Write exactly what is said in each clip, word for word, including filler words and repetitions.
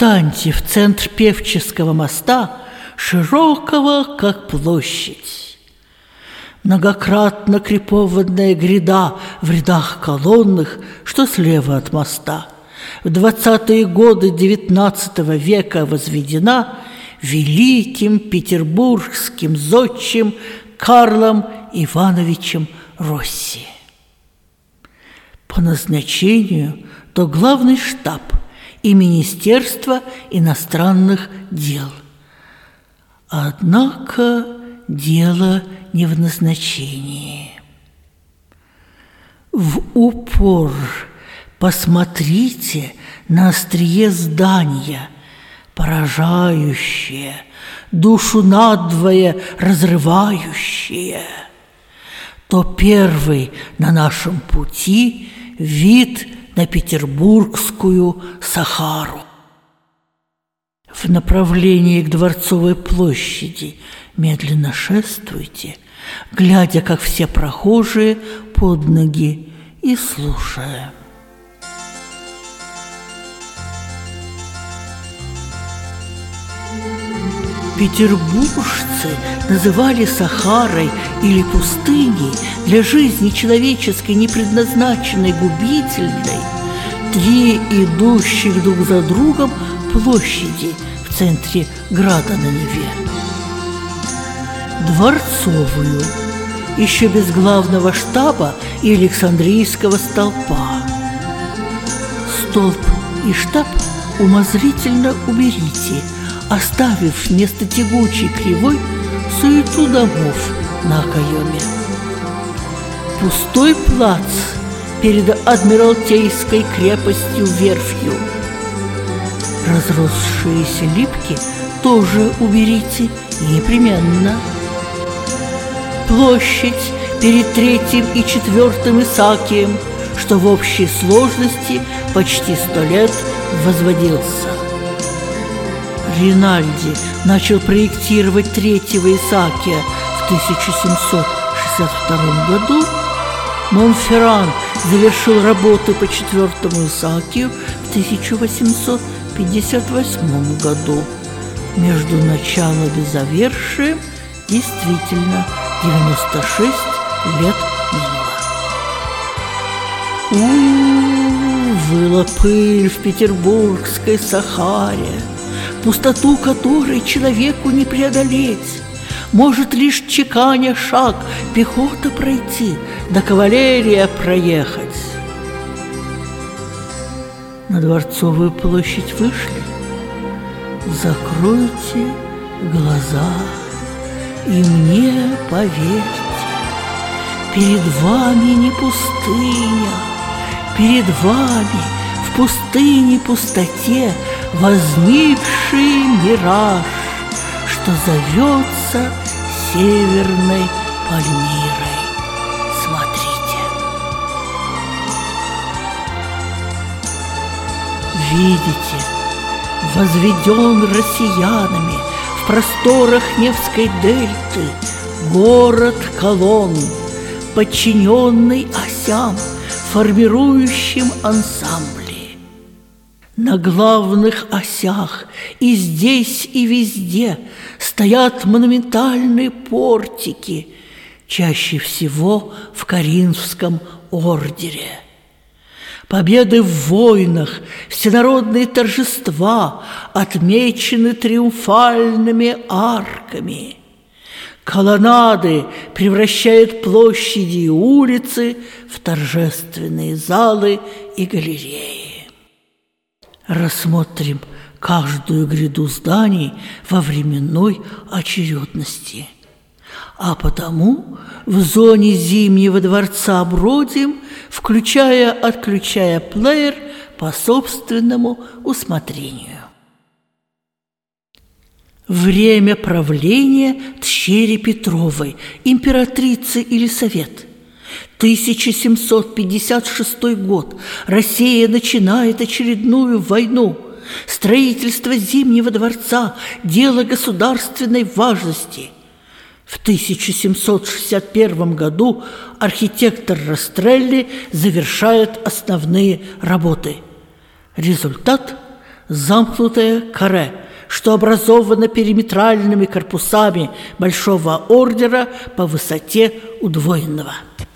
Встаньте в центр Певческого моста, широкого, как площадь. Многократно крепованная гряда в рядах колонных, что слева от моста, в двадцатые годы девятнадцатого века возведена великим петербургским зодчим Карлом Ивановичем Росси. По назначению то главный штаб и Министерство иностранных дел. Однако дело не в назначении. В упор посмотрите на острие здания, поражающее, душу надвое разрывающее. То первый на нашем пути вид на Петербургскую Сахару. В направлении к Дворцовой площади медленно шествуйте, глядя, как все прохожие, под ноги и слушая. Петербуржцы называли Сахарой или пустыней для жизни человеческой, не предназначенной, губительной, три идущих друг за другом площади в центре града на Неве. Дворцовую, еще без главного штаба и Александрийского столпа. Столб и штаб умозрительно уберите, оставив вместо тягучей кривой суету домов на окоеме. Пустой плац перед Адмиралтейской крепостью-верфью. Разросшиеся липки тоже уберите непременно. Площадь перед третьим и четвертым Исаакием, что в общей сложности почти сто лет возводился. Ринальди начал проектировать третьего Исаакия в тысяча семьсот шестьдесят втором году, Монферран завершил работы по четвертому Исаакию в тысяча восемьсот пятьдесят восьмом году. Между началом и завершием действительно девяносто шесть лет минуло. У-у-у, выла пыль в петербургской Сахаре, пустоту которой человеку не преодолеть. Может лишь чеканя шаг пехота пройти, да кавалерия проехать. На Дворцовую площадь вышли. Закройте глаза и мне поверьте, перед вами не пустыня, перед вами в пустыне-пустоте возникший мираж, что зовется Северной Пальмирой. Смотрите. Видите, возведен россиянами в просторах Невской дельты город колонн, подчиненный осям, формирующим ансамбль. На главных осях и здесь, и везде стоят монументальные портики, чаще всего в Коринфском ордере. Победы в войнах, всенародные торжества отмечены триумфальными арками. Колоннады превращают площади и улицы в торжественные залы и галереи. Рассмотрим каждую гряду зданий во временной очередности. А потому в зоне Зимнего дворца бродим, включая-отключая плеер по собственному усмотрению. Время правления Тщери Петровой, императрицы Елисавет. тысяча семьсот пятьдесят шестой год. Россия начинает очередную войну. Строительство Зимнего дворца – дело государственной важности. В тысяча семьсот шестьдесят первом году архитектор Растрелли завершает основные работы. Результат – замкнутое каре, что образовано периметральными корпусами Большого ордера по высоте удвоенного.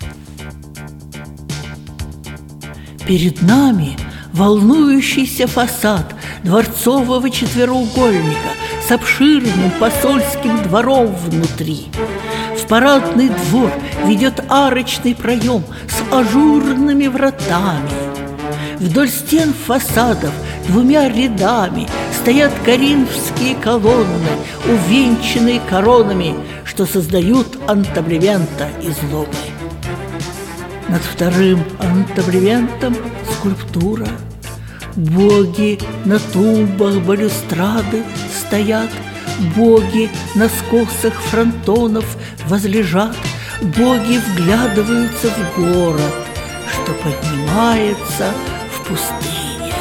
Перед нами волнующийся фасад дворцового четвероугольника с обширным посольским двором внутри. В парадный двор ведет арочный проем с ажурными вратами. Вдоль стен фасадов двумя рядами стоят коринфские колонны, увенчанные коронами, что создают антаблемента изломы. Над вторым антаблементом скульптура. Боги на тумбах балюстрады стоят, боги на скосах фронтонов возлежат, боги вглядываются в город, что поднимается в пустыне.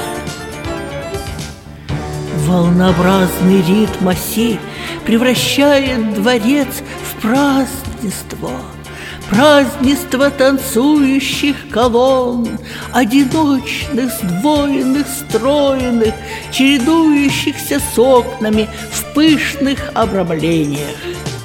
Волнообразный ритм осей превращает дворец в празднество. Празднество танцующих колонн, одиночных, сдвоенных, стройных, чередующихся с окнами в пышных обрамлениях.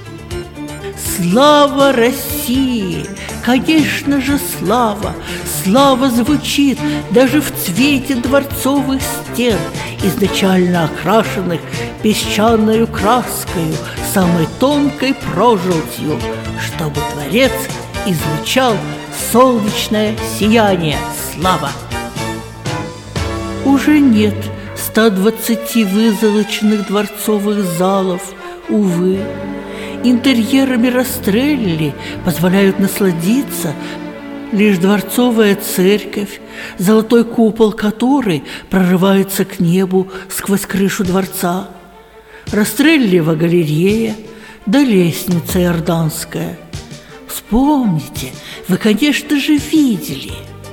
Слава России! Конечно же, слава! Слава звучит даже в цвете дворцовых стен, изначально окрашенных песчаною краскою, самой тонкой прожилтью, чтобы дворец излучал солнечное сияние. Слава! Уже нет ста двадцати вызолоченных дворцовых залов, увы. Интерьерами Растрелли позволяют насладиться лишь дворцовая церковь, золотой купол которой прорывается к небу сквозь крышу дворца, Растреллева галерея, да лестница Иорданская. Вспомните, вы, конечно же, видели.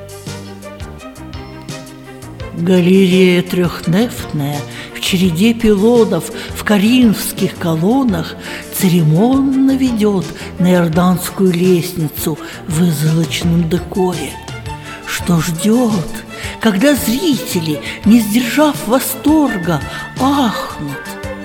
Галерея трехнефтная в череде пилонов в коринфских колоннах церемонно ведет на Иорданскую лестницу в вызолоченном декоре. Что ждет, когда зрители, не сдержав восторга, ахнут,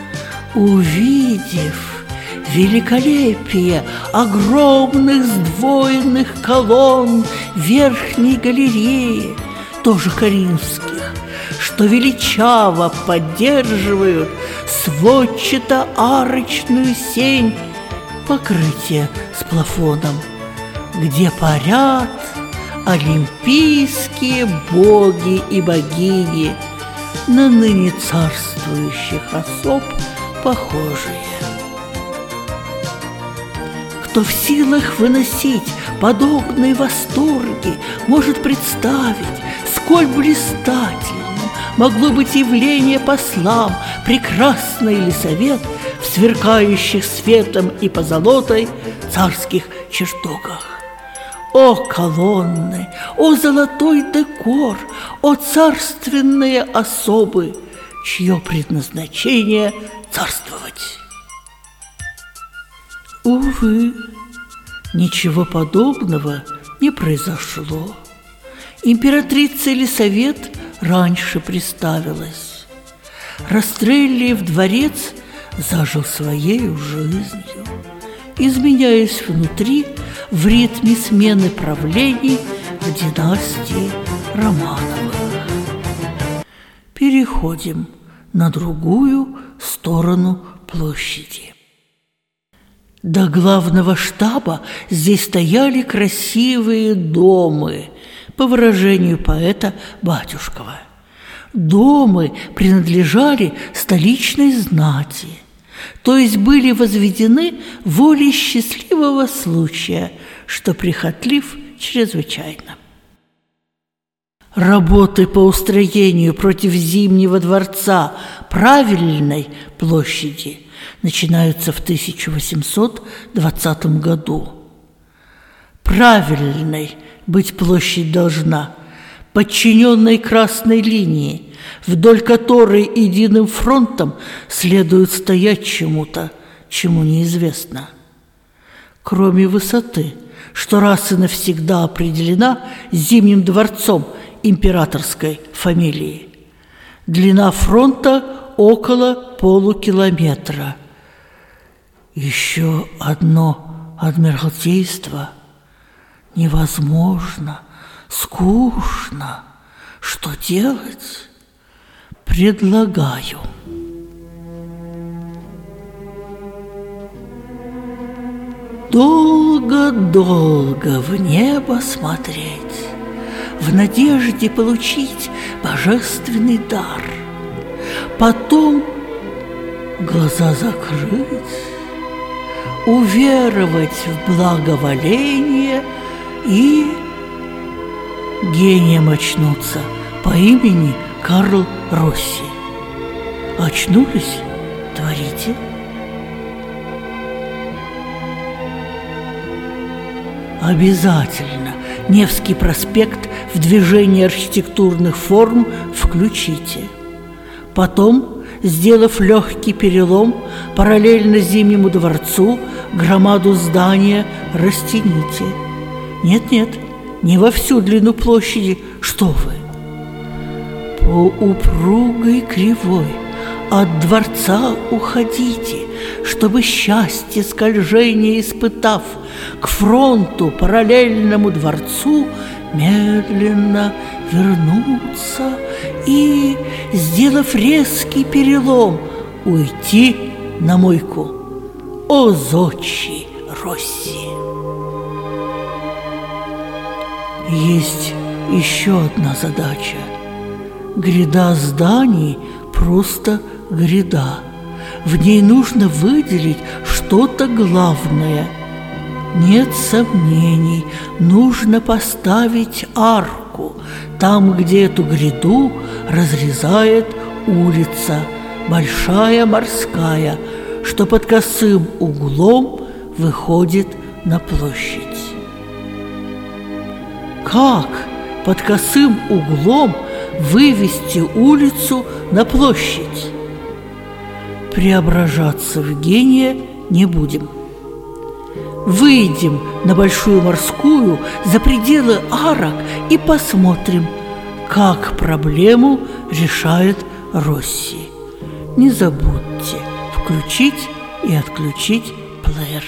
увидев великолепие огромных сдвоенных колонн верхней галереи, тоже коринфских, что величаво поддерживают сводчато-арочную сень покрытия с плафоном, где парят олимпийские боги и богини, на ныне царствующих особ похожие. Кто в силах выносить подобные восторги, может представить, сколь блистательным могло быть явление послам прекрасный Елисавет в сверкающих светом и позолотой царских чертогах. О колонны, о золотой декор, о царственные особы, чье предназначение царствовать! Увы, ничего подобного не произошло. Императрица Елисавет раньше приставилась. Растреллиев дворец зажил своей жизнью, изменяясь внутри в ритме смены правлений в династии Романовых. Переходим на другую сторону площади. До главного штаба здесь стояли красивые домы, по выражению поэта Батюшкова. Домы принадлежали столичной знати, то есть были возведены волей счастливого случая, что прихотлив чрезвычайно. Работы по устроению против Зимнего дворца Правильной площади начинаются в тысяча восемьсот двадцатом году. Правильной быть площадь должна, подчиненной красной линии, вдоль которой единым фронтом следует стоять чему-то, чему неизвестно. Кроме высоты, что раз и навсегда определена Зимним дворцом императорской фамилии, Длина фронта около полукилометра. Еще одно адмиралтейство. Невозможно, скучно. Что делать? Предлагаю. Долго-долго в небо смотреть, в надежде получить божественный дар. Потом глаза закрыть, уверовать в благоволение и гением очнуться по имени Карл Росси. Очнулись? Творите. Обязательно Невский проспект в движение архитектурных форм включите. Потом, сделав легкий перелом, параллельно Зимнему дворцу громаду здания растяните. Нет-нет, не во всю длину площади, что вы. По упругой кривой от дворца уходите, чтобы счастье скольжения испытав, к фронту, параллельному дворцу, медленно вернуться и, сделав резкий перелом, уйти на мойку. О, зодчий Росси! Есть еще одна задача. Гряда зданий просто гряда. В ней нужно выделить что-то главное. Нет сомнений, нужно поставить арку там, где эту гряду разрезает улица, большая морская, что под косым углом выходит на площадь. Как под косым углом вывести улицу на площадь? Преображаться в гения не будем. Выйдем на Большую морскую за пределы арок и посмотрим, как проблему решает Росси. Не забудьте включить и отключить плеер.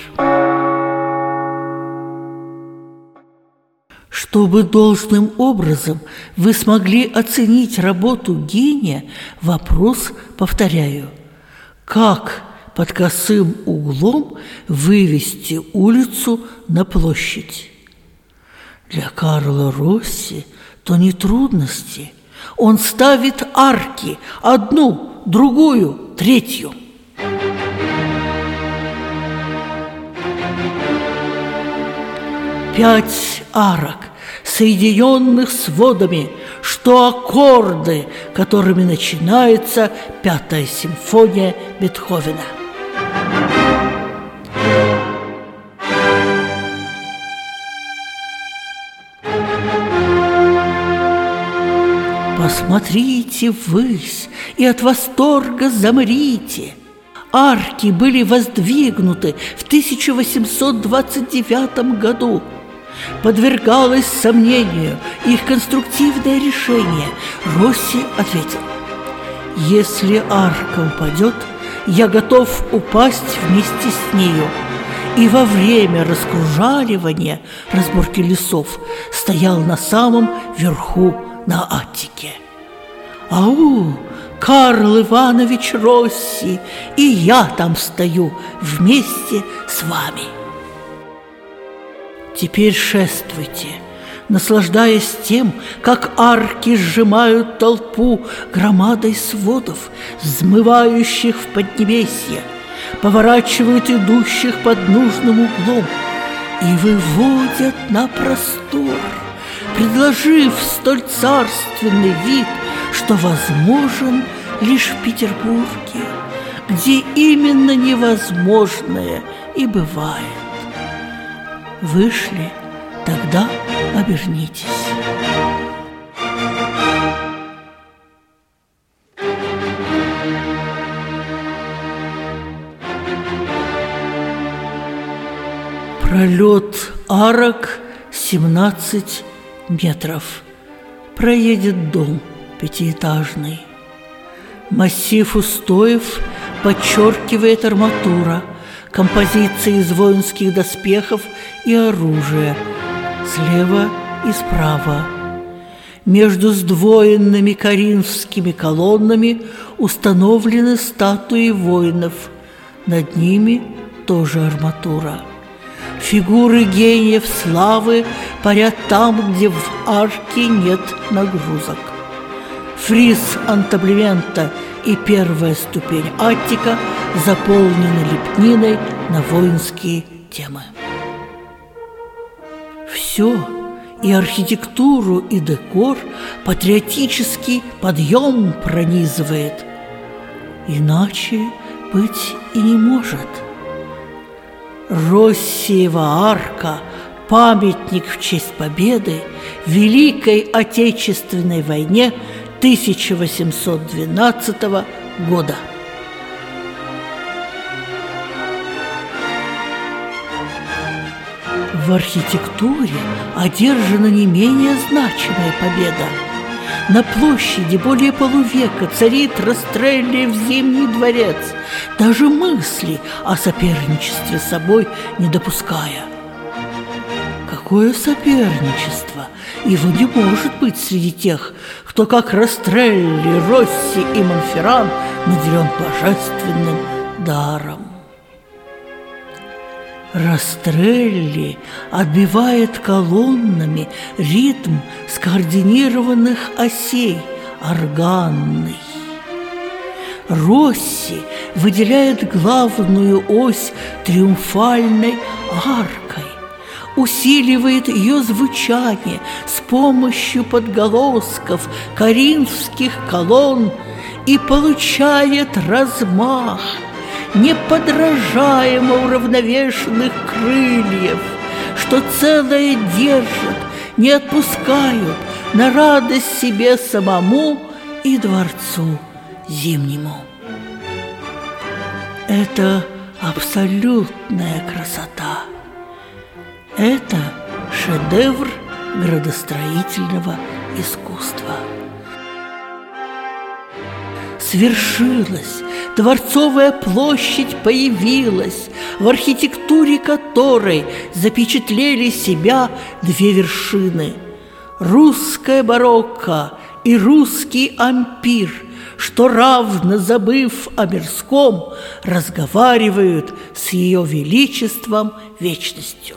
Чтобы должным образом вы смогли оценить работу гения, вопрос повторяю. Как под косым углом вывести улицу на площадь? Для Карла Росси то не трудности. Он ставит арки, одну, другую, третью. Пять арок, соединенных сводами, что аккорды, которыми начинается Пятая симфония Бетховена. Посмотрите ввысь и от восторга замрите. Арки были воздвигнуты в тысяча восемьсот двадцать девятом году. Подвергалось сомнению их конструктивное решение. Росси ответил: «Если арка упадет, я готов упасть вместе с нею». И во время раскружаливания, разборки лесов, стоял на самом верху на Аттике. «Ау, Карл Иванович Росси, и я там стою вместе с вами». Теперь шествуйте, наслаждаясь тем, как арки сжимают толпу громадой сводов, взмывающих в поднебесье, поворачивают идущих под нужным углом и выводят на простор, предложив столь царственный вид, что возможен лишь в Петербурге, где именно невозможное и бывает. Вышли, тогда обернитесь. Пролет арок семнадцать метров. Проедет дом пятиэтажный. Массив устоев подчеркивает арматура, композиции из воинских доспехов и оружия слева и справа. Между сдвоенными коринфскими колоннами установлены статуи воинов, над ними тоже арматура. Фигуры гениев славы парят там, где в арке нет нагрузок. Фриз антаблемента и первая ступень аттика заполнены лепниной на воинские темы. Все, и архитектуру, и декор, патриотический подъем пронизывает. Иначе быть и не может. Россиева арка – памятник в честь победы в Великой Отечественной войне тысяча восемьсот двенадцатого года. В архитектуре одержана не менее значимая победа. На площади более полувека царит Растреллиев Зимний дворец, даже мысли о соперничестве с собой не допуская. Какое соперничество? Его не может быть среди тех, кто, как Растрелли, Росси и Монферран, наделен божественным даром. Растрелли отбивает колоннами ритм скоординированных осей органный. Росси выделяет главную ось триумфальной аркой, усиливает ее звучание с помощью подголосков коринфских колонн и получает размах неподражаемо уравновешенных крыльев, что целое держат, не отпускают на радость себе самому и дворцу Зимнему. Это абсолютная красота. Это шедевр градостроительного искусства. Свершилось, Дворцовая площадь появилась, в архитектуре которой запечатлели себя две вершины – русская барокко и русский ампир, что, равно забыв о мирском, разговаривают с ее величеством вечностью.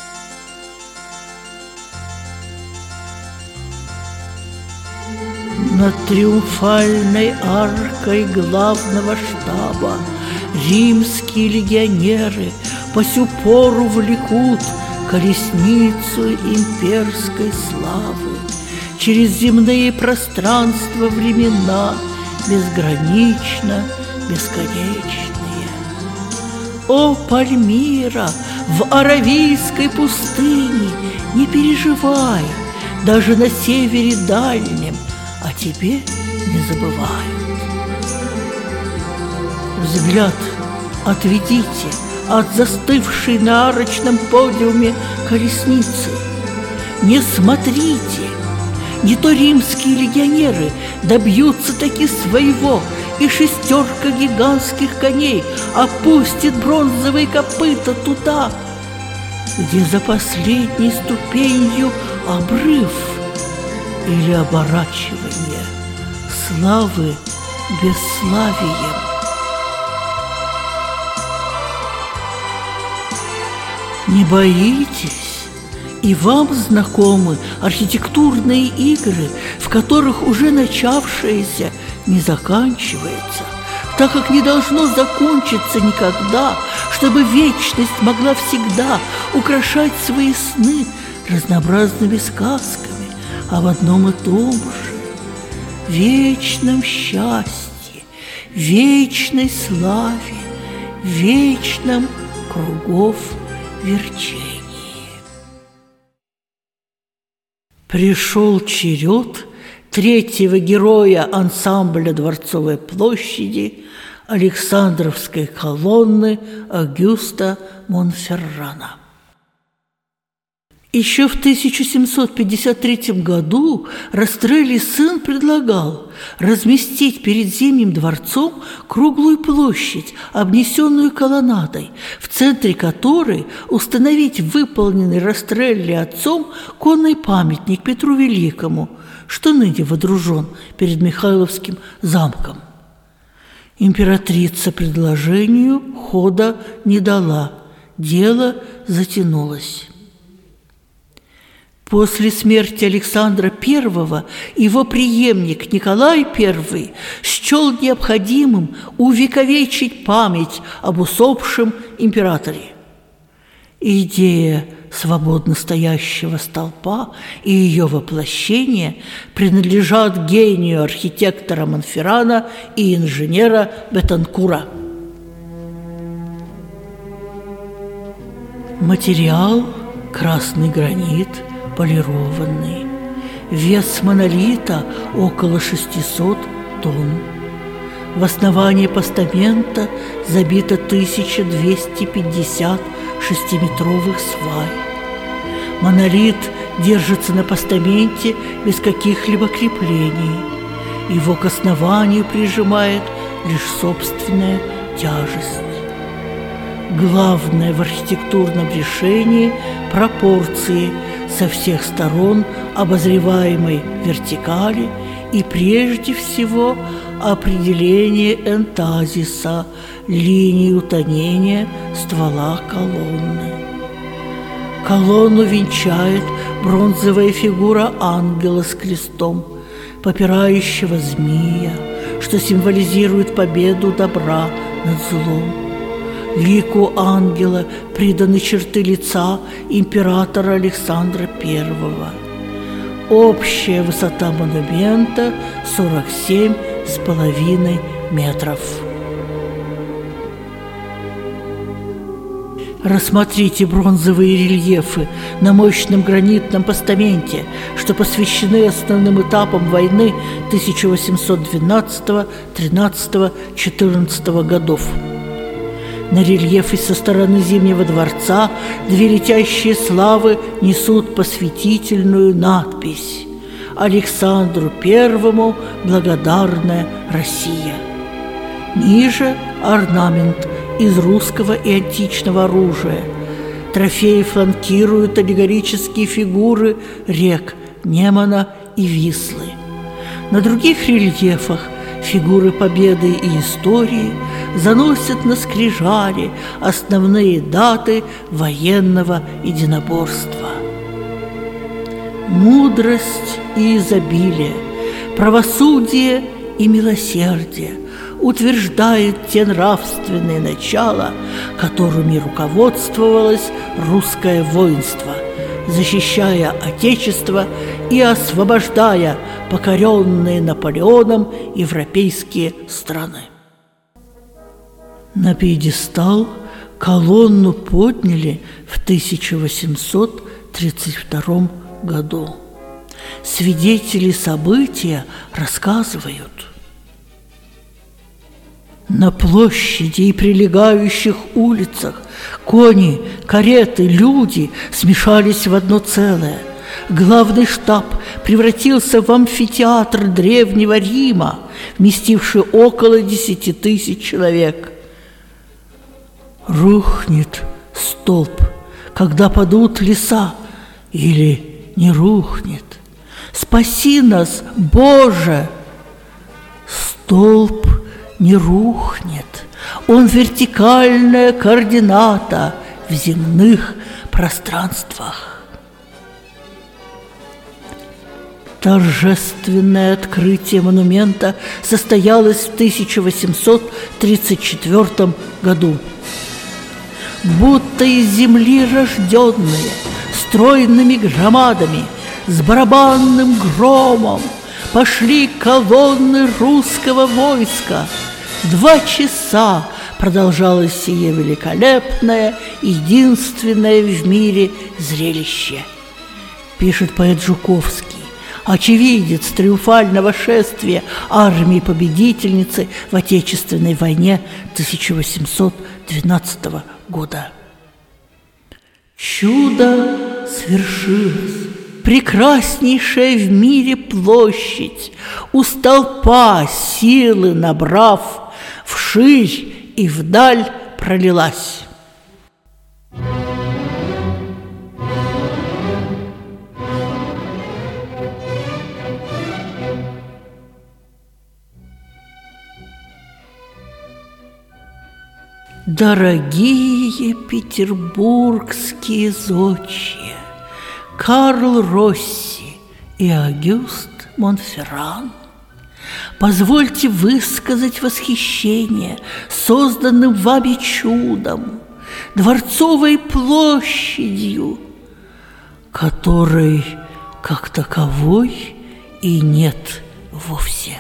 Над триумфальной аркой главного штаба римские легионеры по сю пору влекут колесницу имперской славы через земные пространства времена, безгранично бесконечные. О, Пальмира, в Аравийской пустыне не переживай, даже на севере дальнем о тебе не забывают. Взгляд отведите от застывшей на арочном подиуме колесницы. Не смотрите, не то римские легионеры добьются таки своего, и шестерка гигантских коней опустит бронзовые копыта туда, где за последней ступенью обрыв или оборачивание славы бесславием. Не боитесь, и вам знакомы архитектурные игры, в которых уже начавшееся не заканчивается, так как не должно закончиться никогда, чтобы вечность могла всегда украшать свои сны разнообразными сказками об одном и том же вечном счастье, вечной славе, вечном кругов верчении. Пришел черед третьего героя ансамбля Дворцовой площади Александровской колонны Огюста Монферрана. Еще в тысяча семьсот пятьдесят третьем году Растрелли сын предлагал разместить перед Зимним дворцом круглую площадь, обнесенную колоннадой, в центре которой установить выполненный Растрелли отцом конный памятник Петру Великому, что ныне водружен перед Михайловским замком. Императрица предложению хода не дала, дело затянулось. После смерти Александра Первого его преемник Николай Первый счел необходимым увековечить память об усопшем императоре. Идея свободно стоящего столпа и ее воплощение принадлежат гению архитектора Монферрана и инженера Бетанкура. Материал – красный гранит, полированный. Вес монолита около шестисот тонн. В основании постамента забито тысяча двести пятьдесят шестиметровых свай. Монолит держится на постаменте без каких-либо креплений. Его к основанию прижимает лишь собственная тяжесть. Главное в архитектурном решении – пропорции со всех сторон обозреваемой вертикали и прежде всего определение энтазиса, линии утонения ствола колонны. Колонну венчает бронзовая фигура ангела с крестом, попирающего змея, что символизирует победу добра над злом. Лику ангела приданы черты лица императора Александра Первого. Общая высота монумента сорок семь с половиной метров. Рассмотрите бронзовые рельефы на мощном гранитном постаменте, что посвящены основным этапам войны тысяча восемьсот двенадцатого, тринадцатого, четырнадцатого годов. На рельефе со стороны Зимнего дворца две летящие славы несут посвятительную надпись: «Александру Первому благодарная Россия». Ниже орнамент из русского и античного оружия. Трофеи фланкируют аллегорические фигуры рек Немана и Вислы. На других рельефах фигуры победы и истории заносят на скрижали основные даты военного единоборства. Мудрость и изобилие, правосудие и милосердие утверждает те нравственные начала, которыми руководствовалось русское воинство, защищая Отечество и освобождая покоренные Наполеоном европейские страны. На пьедестал колонну подняли в тысяча восемьсот тридцать втором году. Свидетели события рассказывают: на площади и прилегающих улицах кони, кареты, люди смешались в одно целое. Главный штаб превратился в амфитеатр древнего Рима, вместивший около десяти тысяч человек. Рухнет столб, когда падут леса, или не рухнет? Спаси нас, Боже! Столб не рухнет, он вертикальная координата в земных пространствах. Торжественное открытие монумента состоялось в тысяча восемьсот тридцать четвёртом году. Будто из земли рожденные, стройными громадами, с барабанным громом пошли колонны русского войска. Два часа продолжалось сие великолепное, единственное в мире зрелище, пишет поэт Жуковский, очевидец триумфального шествия армии-победительницы в Отечественной войне тысяча восемьсот двенадцатого года. Чудо свершилось. Прекраснейшая в мире площадь, у столпа силы набрав, вширь и вдаль пролилась. Дорогие петербургские зодчие, Карл Росси и Огюст Монферран, позвольте высказать восхищение созданным вами чудом, Дворцовой площадью, которой как таковой и нет вовсе.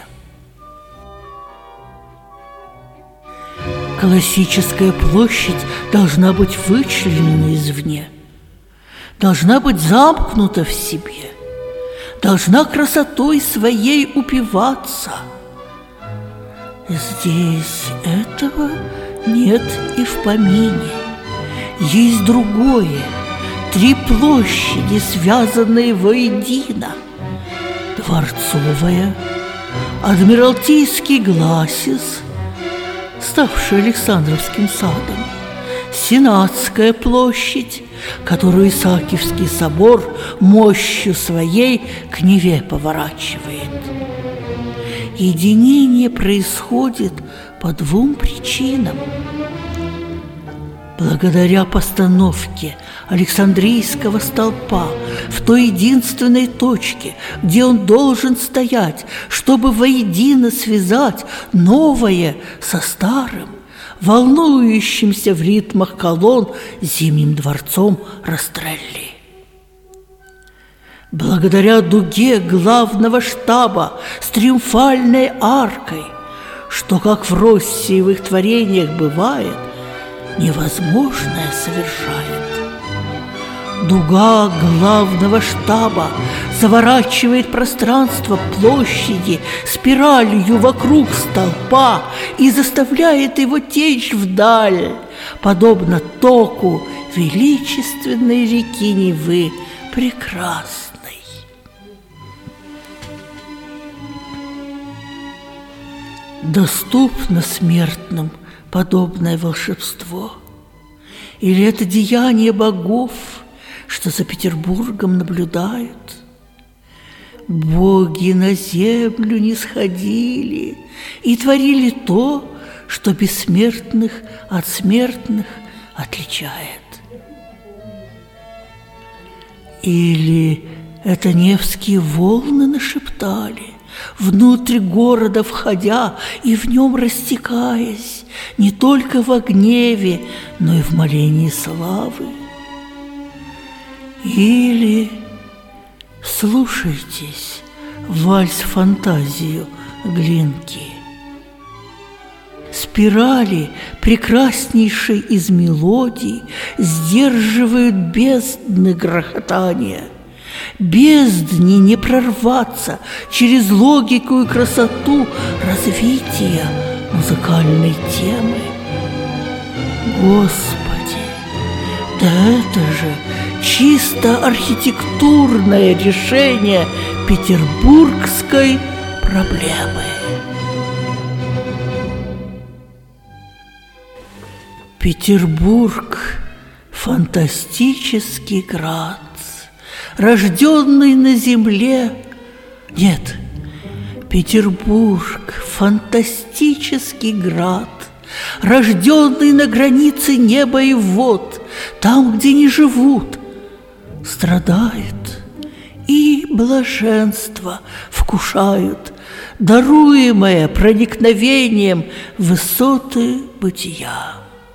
Классическая площадь должна быть вычленена извне, должна быть замкнута в себе, должна красотой своей упиваться. Здесь этого нет и в помине. Есть другое, три площади, связанные воедино: Дворцовая, Адмиралтейский гласис, ставший Александровским садом, Сенатская площадь, которую Исаакиевский собор мощью своей к Неве поворачивает. Единение происходит по двум причинам. Благодаря постановке Александрийского столпа в той единственной точке, где он должен стоять, чтобы воедино связать новое со старым, волнующимся в ритмах колонн Зимним дворцом Растрелли. Благодаря дуге главного штаба с триумфальной аркой, что, как в Россиевых творениях бывает, невозможное совершает. Дуга главного штаба заворачивает пространство площади спиралью вокруг столпа и заставляет его течь вдаль, подобно току величественной реки Невы прекрасной. Доступно смертным подобное волшебство? Или это деяние богов, что за Петербургом наблюдают? Боги на землю не сходили и творили то, что бессмертных от смертных отличает. Или это Невские волны нашептали, внутрь города входя и в нем растекаясь, не только во гневе, но и в молении славы? Или слушайтесь вальс-фантазию Глинки. Спирали, прекраснейшей из мелодий, сдерживают бездны грохотания. Бездне не прорваться через логику и красоту развития музыкальной темы. Господи, да это же чисто архитектурное решение петербургской проблемы. Петербург – фантастический град, рожденный на земле. Нет, Петербург – фантастический град, рожденный на границе неба и вод, там, где не живут, страдают и блаженство вкушают, даруемое проникновением в высоты бытия.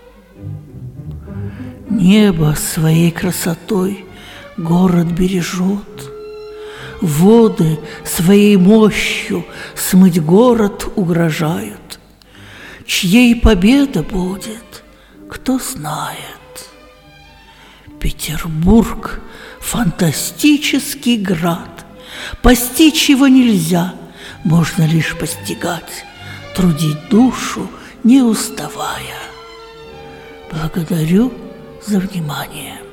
Небо своей красотой город бережет, воды своей мощью смыть город угрожают. Чьей победа будет, кто знает. Петербург – фантастический град, постичь его нельзя, можно лишь постигать, трудить душу, не уставая. Благодарю за внимание.